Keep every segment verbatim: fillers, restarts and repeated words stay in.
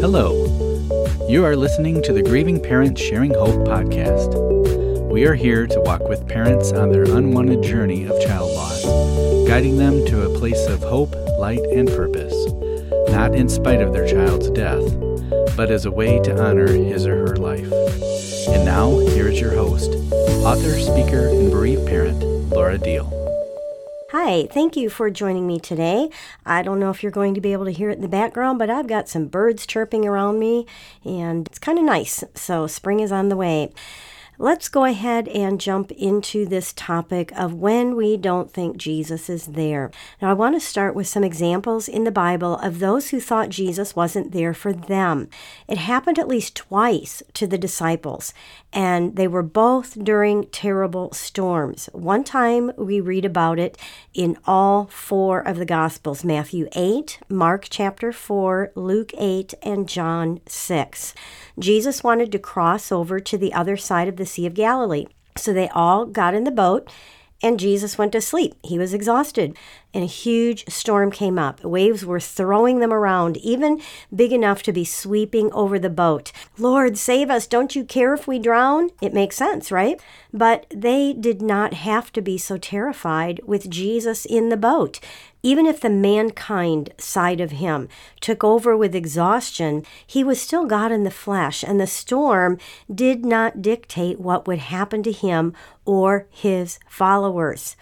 Hello. You are listening to the Grieving Parents Sharing Hope podcast. We are here to walk with parents on their unwanted journey of child loss, guiding them to a place of hope, light, and purpose, not in spite of their child's death, but as a way to honor his or her life. And now, here is your host, author, speaker, and bereaved parent, Laura Deal. Hi, thank you for joining me today. I don't know if you're going to be able to hear it in the background, but I've got some birds chirping around me, and it's kind of nice. So spring is on the way. Let's go ahead and jump into this topic of when we don't think Jesus is there. Now, I want to start with some examples in the Bible of those who thought Jesus wasn't there for them. It happened at least twice to the disciples, and they were both during terrible storms. One time we read about it in all four of the Gospels, Matthew eight, Mark chapter four, Luke eight, and John six. Jesus wanted to cross over to the other side of the Sea of Galilee. So they all got in the boat, and Jesus went to sleep. He was exhausted, and a huge storm came up. Waves were throwing them around, even big enough to be sweeping over the boat. Lord, save us. Don't you care if we drown? It makes sense, right? But they did not have to be so terrified with Jesus in the boat. Even if the mankind side of him took over with exhaustion, he was still God in the flesh, and the storm did not dictate what would happen to him or his followers.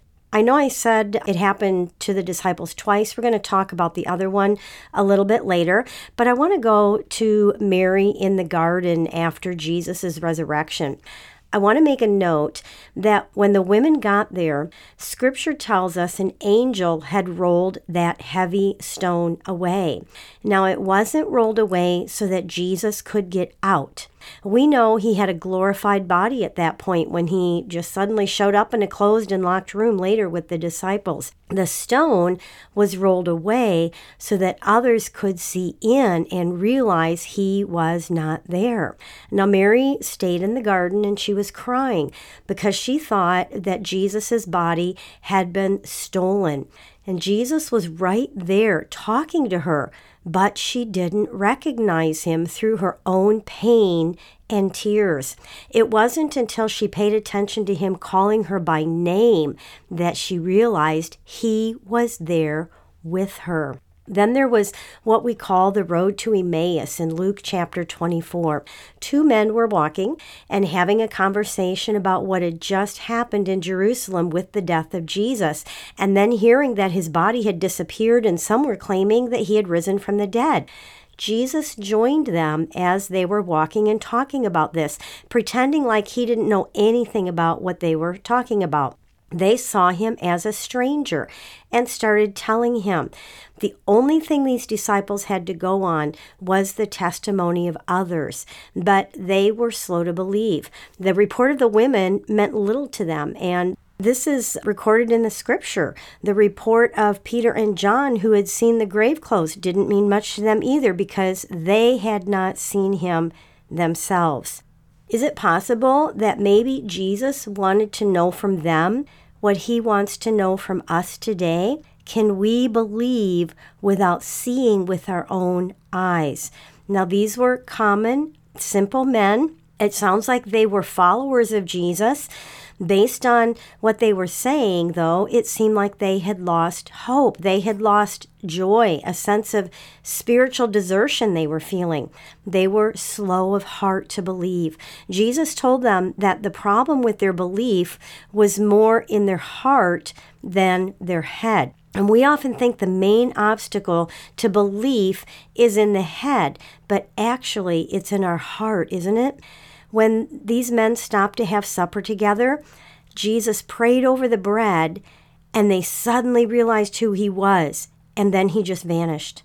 I know I said it happened to the disciples twice. We're going to talk about the other one a little bit later, but I want to go to Mary in the garden after Jesus' resurrection. I want to make a note that when the women got there, Scripture tells us an angel had rolled that heavy stone away. Now, it wasn't rolled away so that Jesus could get out. We know he had a glorified body at that point when he just suddenly showed up in a closed and locked room later with the disciples. The stone was rolled away so that others could see in and realize he was not there. Now, Mary stayed in the garden and she was crying because she thought that Jesus' body had been stolen. And Jesus was right there talking to her, but she didn't recognize him through her own pain and tears. It wasn't until she paid attention to him calling her by name that she realized he was there with her. Then there was what we call the road to Emmaus in Luke chapter twenty-four. Two men were walking and having a conversation about what had just happened in Jerusalem with the death of Jesus, and then hearing that his body had disappeared, and some were claiming that he had risen from the dead. Jesus joined them as they were walking and talking about this, pretending like he didn't know anything about what they were talking about. They saw him as a stranger and started telling him. The only thing these disciples had to go on was the testimony of others, but they were slow to believe. The report of the women meant little to them, and this is recorded in the Scripture. The report of Peter and John, who had seen the grave clothes, didn't mean much to them either because they had not seen him themselves. Is it possible that maybe Jesus wanted to know from them what he wants to know from us today? Can we believe without seeing with our own eyes? Now, these were common, simple men. It sounds like they were followers of Jesus. Based on what they were saying, though, it seemed like they had lost hope. They had lost joy, a sense of spiritual desertion they were feeling. They were slow of heart to believe. Jesus told them that the problem with their belief was more in their heart than their head. And we often think the main obstacle to belief is in the head, but actually it's in our heart, isn't it? When these men stopped to have supper together, Jesus prayed over the bread, and they suddenly realized who he was, and then he just vanished.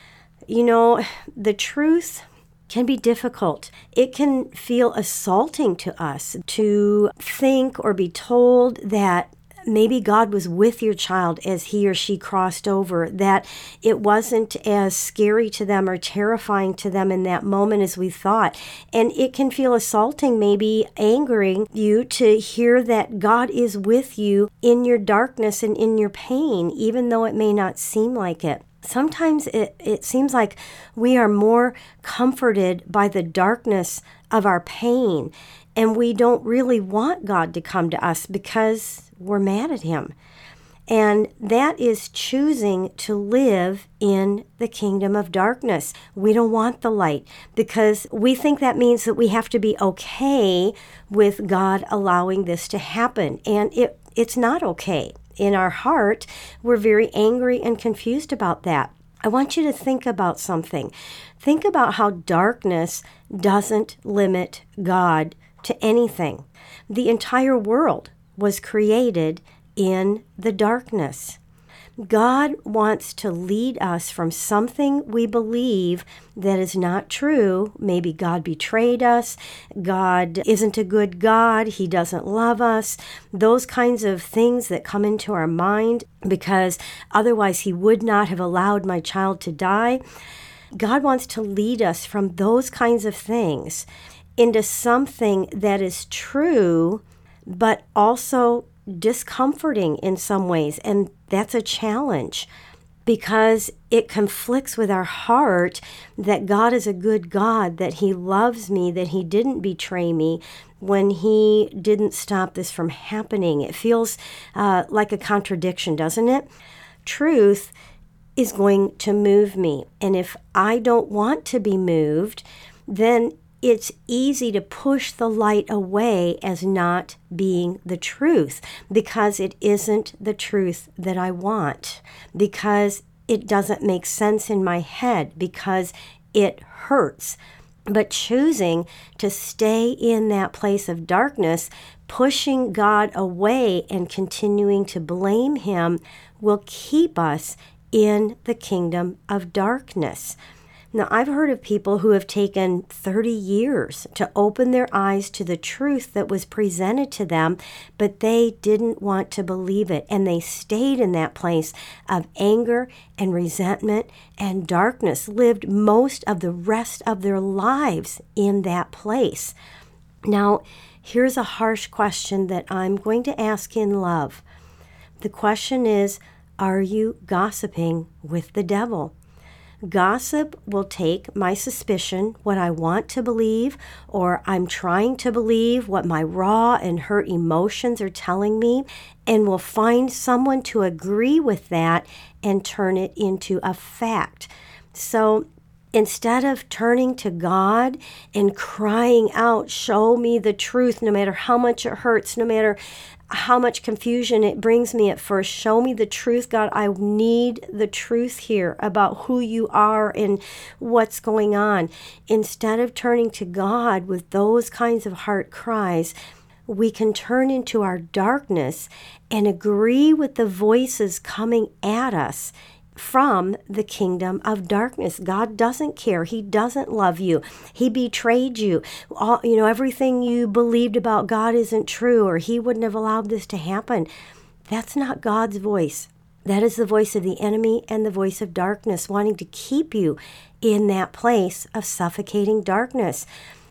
You know, the truth can be difficult. It can feel assaulting to us to think or be told that maybe God was with your child as he or she crossed over, that it wasn't as scary to them or terrifying to them in that moment as we thought. And it can feel assaulting, maybe angering you to hear that God is with you in your darkness and in your pain, even though it may not seem like it. Sometimes it, it seems like we are more comforted by the darkness of our pain, and we don't really want God to come to us because we're mad at Him. And that is choosing to live in the kingdom of darkness. We don't want the light because we think that means that we have to be okay with God allowing this to happen. And it it's not okay. In our heart, we're very angry and confused about that. I want you to think about something. Think about how darkness doesn't limit God to anything. The entire world was created in the darkness. God wants to lead us from something we believe that is not true. Maybe God betrayed us. God isn't a good God. He doesn't love us. Those kinds of things that come into our mind because otherwise He would not have allowed my child to die. God wants to lead us from those kinds of things into something that is true, but also discomforting in some ways, and that's a challenge because it conflicts with our heart that God is a good God, that He loves me, that He didn't betray me when He didn't stop this from happening. It feels uh, like a contradiction, doesn't it? Truth is going to move me, and if I don't want to be moved, then it's easy to push the light away as not being the truth because it isn't the truth that I want, because it doesn't make sense in my head, because it hurts. But choosing to stay in that place of darkness, pushing God away and continuing to blame Him will keep us in the kingdom of darkness. Now, I've heard of people who have taken thirty years to open their eyes to the truth that was presented to them, but they didn't want to believe it, and they stayed in that place of anger and resentment and darkness, lived most of the rest of their lives in that place. Now, here's a harsh question that I'm going to ask in love. The question is, are you gossiping with the devil? Gossip will take my suspicion, what I want to believe, or I'm trying to believe what my raw and hurt emotions are telling me, and will find someone to agree with that and turn it into a fact. So instead of turning to God and crying out, show me the truth, no matter how much it hurts, no matter how much confusion it brings me at first. Show me the truth, God. I need the truth here about who you are and what's going on. Instead of turning to God with those kinds of heart cries, we can turn into our darkness and agree with the voices coming at us from the kingdom of darkness. God doesn't care. He doesn't love you. He betrayed you. All, you know, everything you believed about God isn't true, or He wouldn't have allowed this to happen. That's not God's voice. That is the voice of the enemy and the voice of darkness, wanting to keep you in that place of suffocating darkness.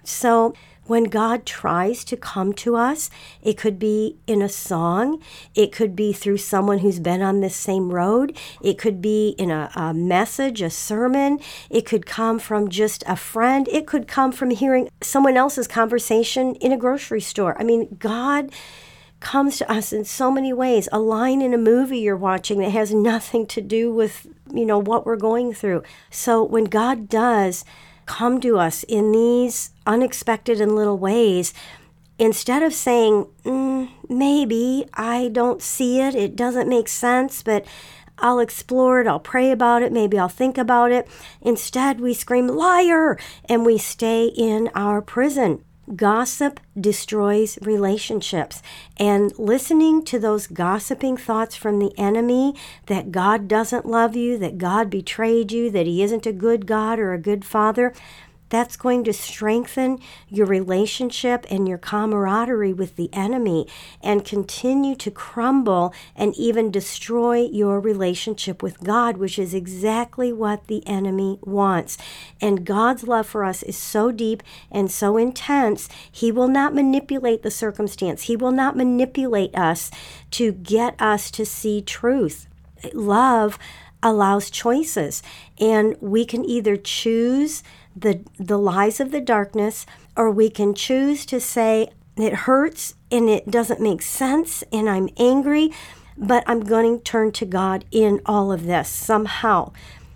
So when God tries to come to us, it could be in a song, it could be through someone who's been on this same road, it could be in a, a message, a sermon, it could come from just a friend, it could come from hearing someone else's conversation in a grocery store. I mean, God comes to us in so many ways. A line in a movie you're watching that has nothing to do with, you know, what we're going through. So when God does come to us in these unexpected and little ways, instead of saying, mm, maybe, I don't see it, it doesn't make sense, but I'll explore it, I'll pray about it, maybe I'll think about it. Instead, we scream, liar, and we stay in our prison. Gossip destroys relationships, and listening to those gossiping thoughts from the enemy that God doesn't love you, that God betrayed you, that He isn't a good God or a good father, that's going to strengthen your relationship and your camaraderie with the enemy and continue to crumble and even destroy your relationship with God, which is exactly what the enemy wants. And God's love for us is so deep and so intense, He will not manipulate the circumstance. He will not manipulate us to get us to see truth. Love allows choices, and we can either choose the the lies of the darkness, or we can choose to say, it hurts and it doesn't make sense and I'm angry, but I'm going to turn to God in all of this somehow.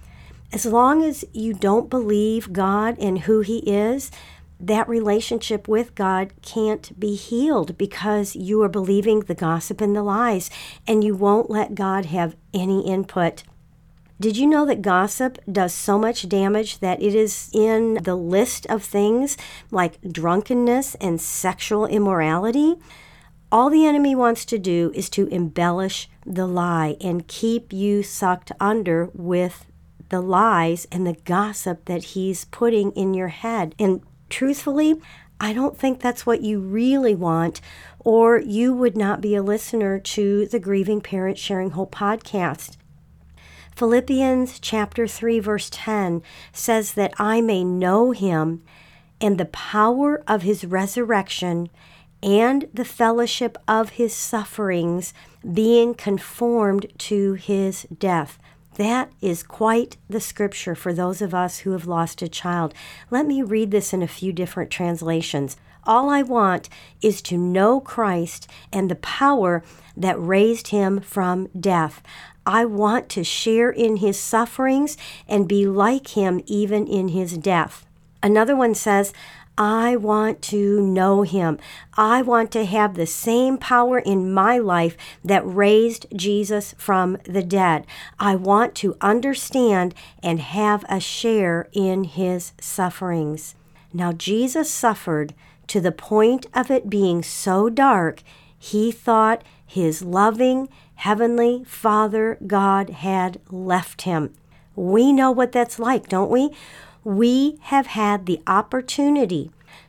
As long as you don't believe God and who He is, that relationship with God can't be healed, because you are believing the gossip and the lies, and you won't let God have any input. Did you know that gossip does so much damage that it is in the list of things like drunkenness and sexual immorality? All the enemy wants to do is to embellish the lie and keep you sucked under with the lies and the gossip that he's putting in your head. And truthfully, I don't think that's what you really want, or you would not be a listener to the Grieving Parents Sharing Hope podcast. Philippians chapter three, verse ten says that I may know Him and the power of His resurrection and the fellowship of His sufferings, being conformed to His death. That is quite the scripture for those of us who have lost a child. Let me read this in a few different translations. All I want is to know Christ and the power that raised Him from death. I want to share in His sufferings and be like Him even in His death. Another one says, I want to know Him. I want to have the same power in my life that raised Jesus from the dead. I want to understand and have a share in His sufferings. Now, Jesus suffered to the point of it being so dark, He thought His loving Heavenly Father God had left Him. We know what that's like, don't we? We have had the opportunity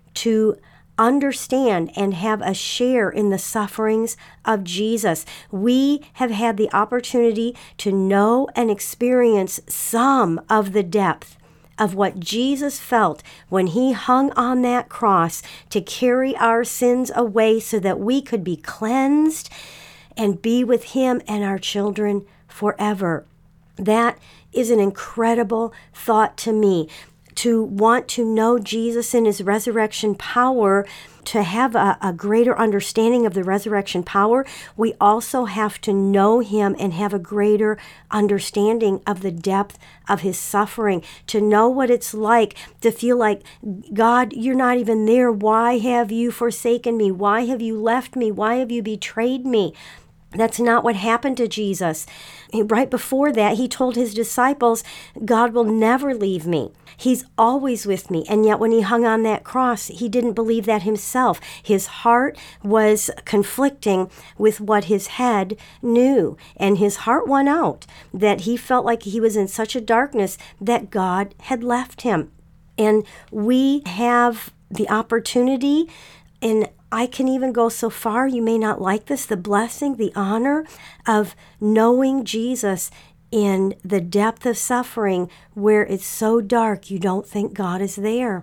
to understand and have a share in the sufferings of Jesus. We have had the opportunity to know and experience some of the depth of what Jesus felt when He hung on that cross to carry our sins away so that we could be cleansed and be with Him and our children forever. That is an incredible thought to me. To want to know Jesus and His resurrection power, to have a, a greater understanding of the resurrection power, we also have to know Him and have a greater understanding of the depth of His suffering, to know what it's like to feel like, God, You're not even there. Why have You forsaken me? Why have You left me? Why have You betrayed me? That's not what happened to Jesus. Right before that, He told His disciples, God will never leave me. He's always with me. And yet when He hung on that cross, He didn't believe that Himself. His heart was conflicting with what His head knew. And His heart won out, that He felt like He was in such a darkness that God had left Him. And we have the opportunity, and I can even go so far, you may not like this, the blessing, the honor of knowing Jesus in the depth of suffering where it's so dark you don't think God is there.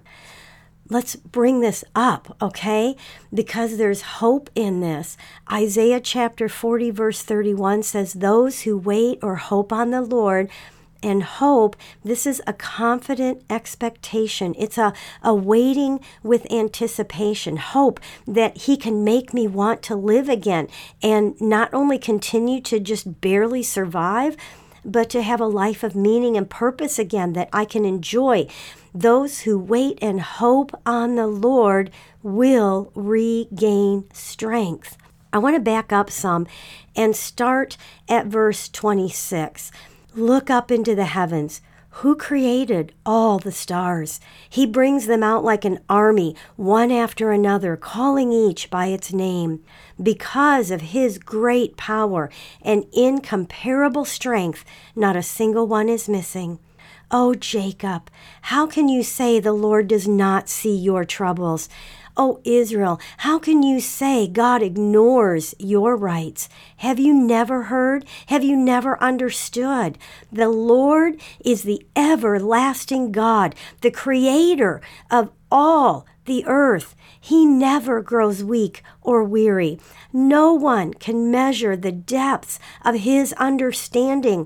Let's bring this up, okay? Because there's hope in this. Isaiah chapter forty, verse thirty-one says, those who wait or hope on the Lord. And hope, this is a confident expectation. It's a, a waiting with anticipation. Hope that He can make me want to live again and not only continue to just barely survive, but to have a life of meaning and purpose again that I can enjoy. Those who wait and hope on the Lord will regain strength. I want to back up some and start at verse twenty-six. Look up into the heavens. Who created all the stars? He brings them out like an army, one after another, calling each by its name. Because of His great power and incomparable strength, not a single one is missing. O Jacob, how can you say the Lord does not see your troubles? O Israel, how can you say God ignores your rights? Have you never heard? Have you never understood? The Lord is the everlasting God, the creator of all the earth. He never grows weak or weary. No one can measure the depths of His understanding.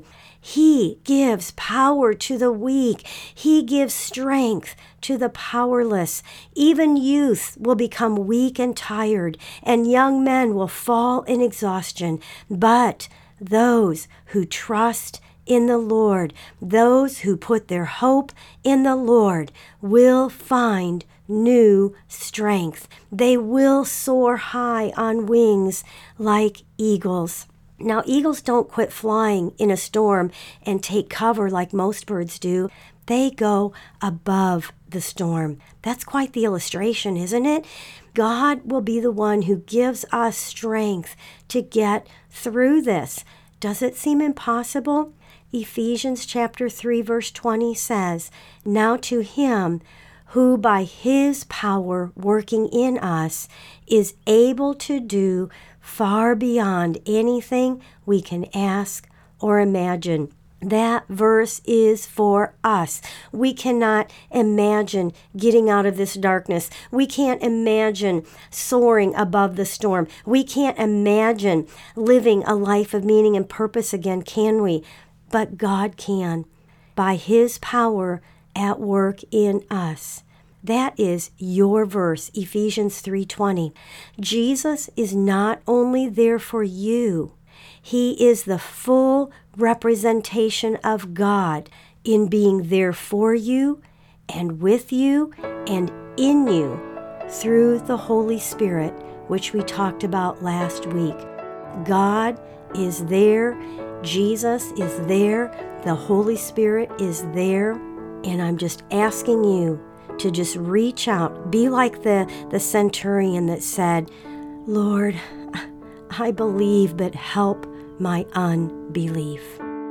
He gives power to the weak. He gives strength to the powerless. Even youth will become weak and tired, and young men will fall in exhaustion. But those who trust in the Lord, those who put their hope in the Lord, will find new strength. They will soar high on wings like eagles. Now, eagles don't quit flying in a storm and take cover like most birds do. They go above the storm. That's quite the illustration, isn't it? God will be the one who gives us strength to get through this. Does it seem impossible? Ephesians chapter three, verse twenty says, "Now to him who by his power working in us is able to do far beyond anything we can ask or imagine." That verse is for us. We cannot imagine getting out of this darkness. We can't imagine soaring above the storm. We can't imagine living a life of meaning and purpose again, can we? But God can, by his power at work in us. That is your verse, Ephesians three twenty. Jesus is not only there for you, he is the full representation of God in being there for you and with you and in you through the Holy Spirit, which we talked about last week. God is there, Jesus is there, the Holy Spirit is there, and I'm just asking you to just reach out. Be like the, the centurion that said, "Lord, I believe, but help my unbelief."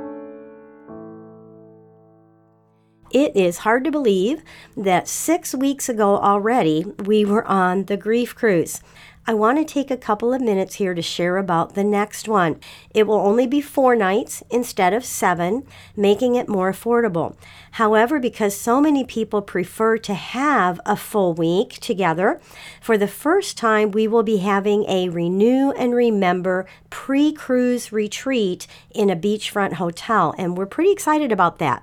It is hard to believe that six weeks ago already we were on the Grief Cruise. I want to take a couple of minutes here to share about the next one. It will only be four nights instead of seven, making it more affordable. However, because so many people prefer to have a full week together, for the first time we will be having a Renew and Remember pre-cruise retreat in a beachfront hotel, and we're pretty excited about that.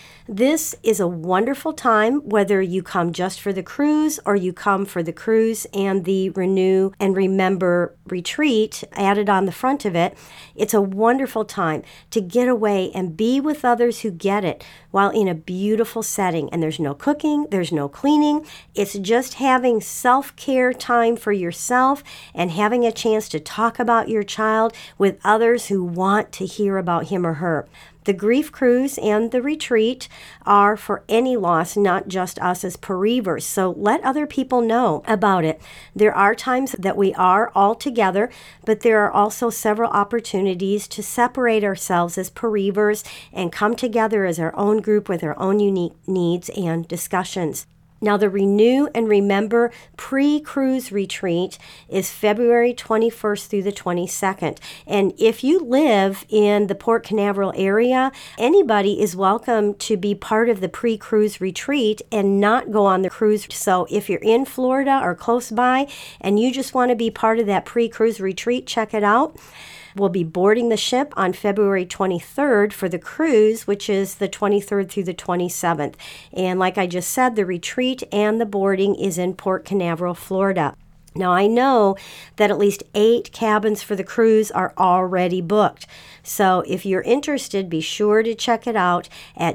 This is a wonderful time, whether you come just for the cruise or you come for the cruise and the Renew and Remember retreat added on the front of it. It's a wonderful time to get away and be with others who get it while in a beautiful setting. And there's no cooking, there's no cleaning. It's just having self-care time for yourself and having a chance to talk about your child with others who want to hear about him or her. The Grief Cruise and the retreat are for any loss, not just us as bereavers. So let other people know about it. There are times that we are all together, but there are also several opportunities to separate ourselves as bereavers and come together as our own group with our own unique needs and discussions. Now, the Renew and Remember pre-cruise retreat is February twenty-first through the twenty-second. And if you live in the Port Canaveral area, anybody is welcome to be part of the pre-cruise retreat and not go on the cruise. So if you're in Florida or close by and you just want to be part of that pre-cruise retreat, check it out. We'll be boarding the ship on February twenty-third for the cruise, which is the twenty-third through the twenty-seventh. And like I just said, the retreat and the boarding is in Port Canaveral, Florida. Now, I know that at least eight cabins for the cruise are already booked. So if you're interested, be sure to check it out at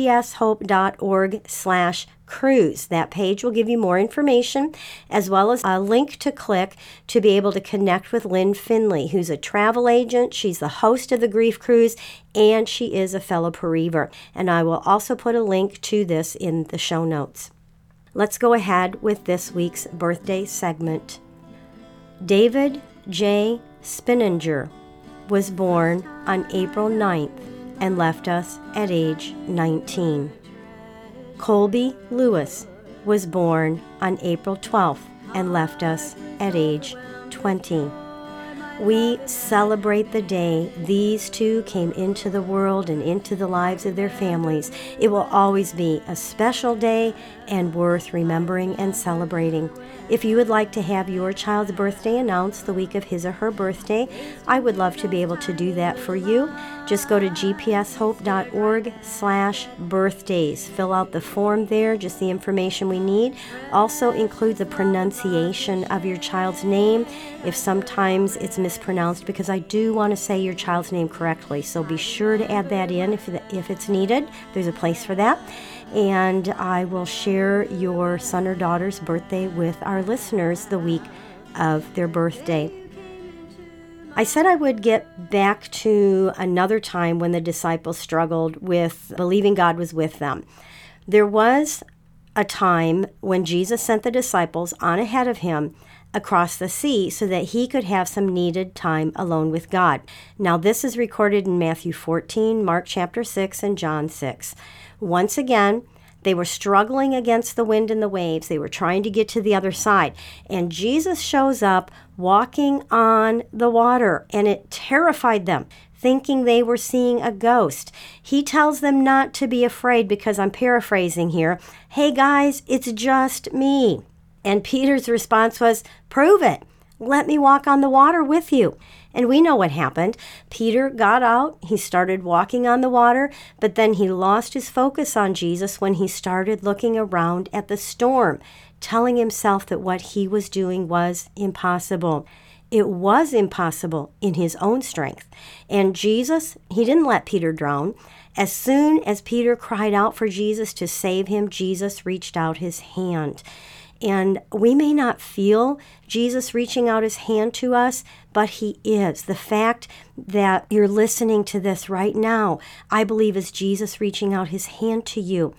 gpshope.org slash cruise. That page will give you more information, as well as a link to click to be able to connect with Lynn Finley, who's a travel agent. She's the host of the Grief Cruise, and she is a fellow bereaver. And I will also put a link to this in the show notes. Let's go ahead with this week's birthday segment. David J. Spinninger was born on April ninth and left us at age nineteen. Colby Lewis was born on April twelfth and left us at age twenty. We celebrate the day these two came into the world and into the lives of their families. It will always be a special day and worth remembering and celebrating. If you would like to have your child's birthday announced the week of his or her birthday, I would love to be able to do that for you. Just go to g p s hope dot org slash birthdays. Fill out the form there, just the information we need. Also include the pronunciation of your child's name if sometimes it's mispronounced, because I do want to say your child's name correctly. So be sure to add that in if, if it's needed. There's a place for that. And I will share your son or daughter's birthday with our listeners the week of their birthday. I said I would get back to another time when the disciples struggled with believing God was with them. There was a time when Jesus sent the disciples on ahead of him across the sea so that he could have some needed time alone with God. Now, this is recorded in Matthew fourteen, Mark chapter six, and John six. Once again, they were struggling against the wind and the waves. They were trying to get to the other side. And Jesus shows up walking on the water, and it terrified them, thinking they were seeing a ghost. He tells them not to be afraid because, I'm paraphrasing here, "Hey guys, it's just me." And Peter's response was, "Prove it. Let me walk on the water with you." And we know what happened. Peter got out, he started walking on the water, but then he lost his focus on Jesus when he started looking around at the storm, telling himself that what he was doing was impossible. It was impossible in his own strength. And Jesus, he didn't let Peter drown. As soon as Peter cried out for Jesus to save him, Jesus reached out his hand. And we may not feel Jesus reaching out his hand to us, but he is. The fact that you're listening to this right now, I believe, is Jesus reaching out his hand to you.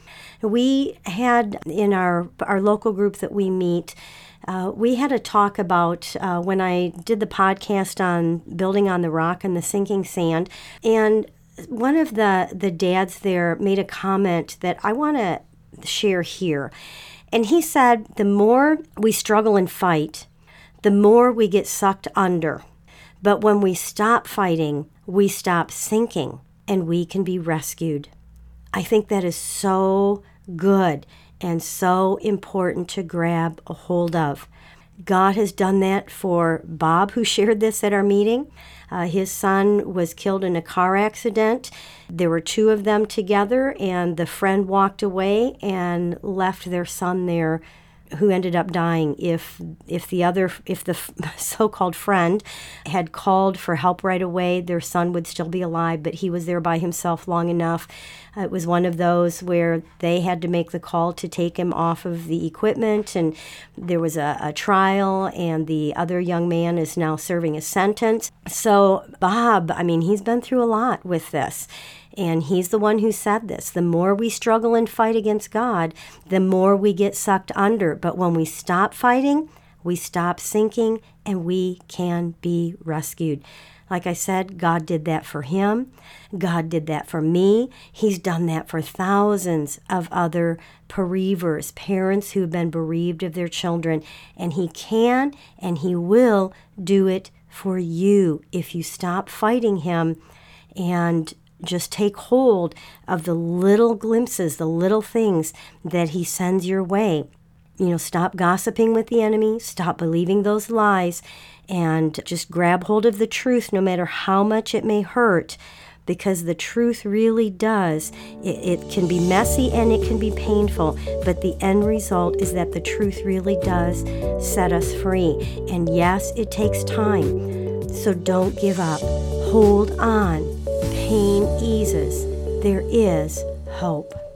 We had in our, our local group that we meet, uh, we had a talk about uh, when I did the podcast on building on the rock and the sinking sand. And one of the, the dads there made a comment that I want to share here. And he said, the more we struggle and fight, the more we get sucked under. But when we stop fighting, we stop sinking, and we can be rescued. I think that is so good and so important to grab a hold of. God has done that for Bob, who shared this at our meeting. Uh, his son was killed in a car accident. There were two of them together, and the friend walked away and left their son there, who ended up dying. If if the other, if the so-called friend had called for help right away, their son would still be alive, but he was there by himself long enough. Uh, it was one of those where they had to make the call to take him off of the equipment, and there was a, a trial, and the other young man is now serving a sentence. So Bob, I mean, he's been through a lot with this. And he's the one who said this. The more we struggle and fight against God, the more we get sucked under. But when we stop fighting, we stop sinking, and we can be rescued. Like I said, God did that for him. God did that for me. He's done that for thousands of other bereavers, parents who've been bereaved of their children. And he can and he will do it for you if you stop fighting him and just take hold of the little glimpses, the little things that he sends your way. You know, stop gossiping with the enemy, stop believing those lies, and just grab hold of the truth no matter how much it may hurt, because the truth really does. It, it can be messy and it can be painful, but the end result is that the truth really does set us free. And yes, it takes time, so don't give up. Hold on. Pain eases. There is hope.